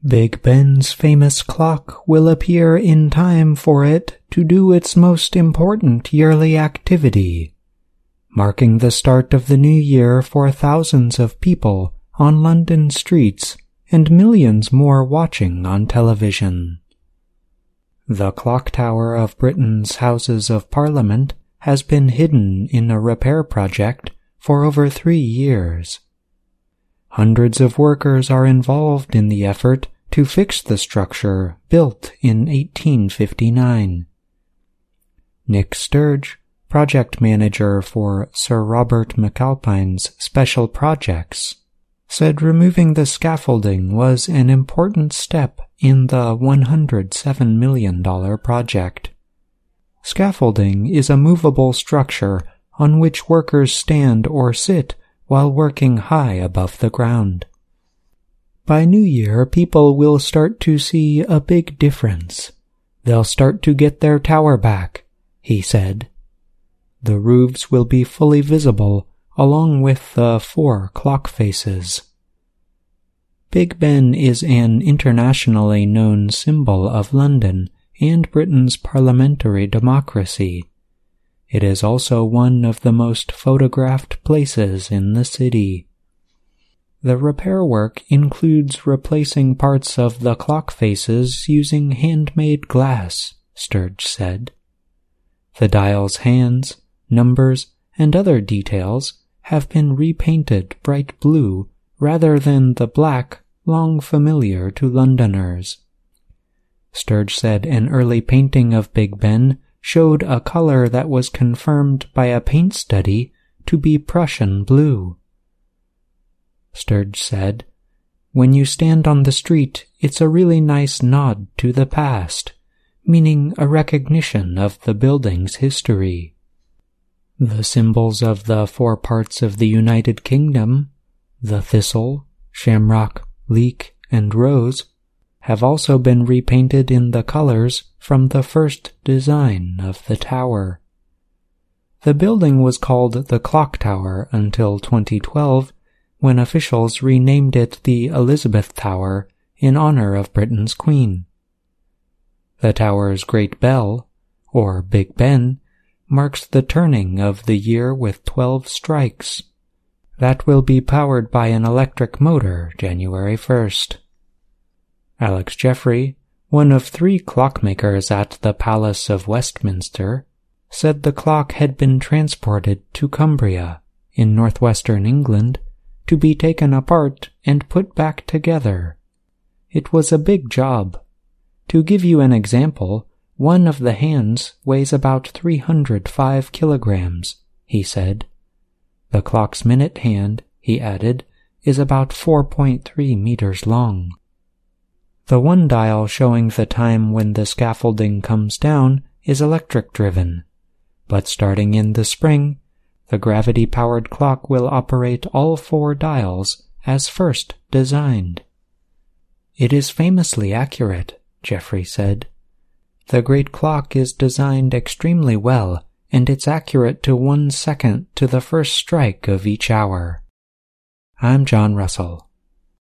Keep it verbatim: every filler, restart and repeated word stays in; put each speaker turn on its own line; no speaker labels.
Big Ben's famous clock will appear in time for it to do its most important yearly activity, marking the start of the new year for thousands of people on London streets and millions more watching on television. The clock tower of Britain's Houses of Parliament has been hidden in a repair project for over three years. Hundreds of workers are involved in the effort to fix the structure built in eighteen fifty-nine. Nick Sturge, project manager for Sir Robert McAlpine's special projects, said removing the scaffolding was an important step in the one hundred seven million dollars project. Scaffolding is a movable structure on which workers stand or sit while working high above the ground. By New Year, people will start to see a big difference. They'll start to get their tower back, he said. The roofs will be fully visible, along with the four clock faces. Big Ben is an internationally known symbol of London and Britain's parliamentary democracy. It is also one of the most photographed places in the city. The repair work includes replacing parts of the clock faces using handmade glass, Sturge said. The dial's hands, numbers, and other details have been repainted bright blue rather than the black long familiar to Londoners. Sturge said an early painting of Big Ben showed a color that was confirmed by a paint study to be Prussian blue. Sturge said, "When you stand on the street, it's a really nice nod to the past, meaning a recognition of the building's history." The symbols of the four parts of the United Kingdom, the thistle, shamrock, leek, and rose, have also been repainted in the colors from the first design of the tower. The building was called the Clock Tower until twenty twelve, when officials renamed it the Elizabeth Tower in honor of Britain's Queen. The tower's Great Bell, or Big Ben, marks the turning of the year with twelve strikes. That will be powered by an electric motor January first. Alex Jeffrey, one of three clockmakers at the Palace of Westminster, said the clock had been transported to Cumbria, in northwestern England, to be taken apart and put back together. It was a big job. To give you an example, one of the hands weighs about three hundred five kilograms, he said. The clock's minute hand, he added, is about four point three meters long. The one dial showing the time when the scaffolding comes down is electric-driven, but starting in the spring, the gravity-powered clock will operate all four dials as first designed. It is famously accurate, Jeffrey said. The great clock is designed extremely well, and it's accurate to one second to the first strike of each hour. I'm John Russell.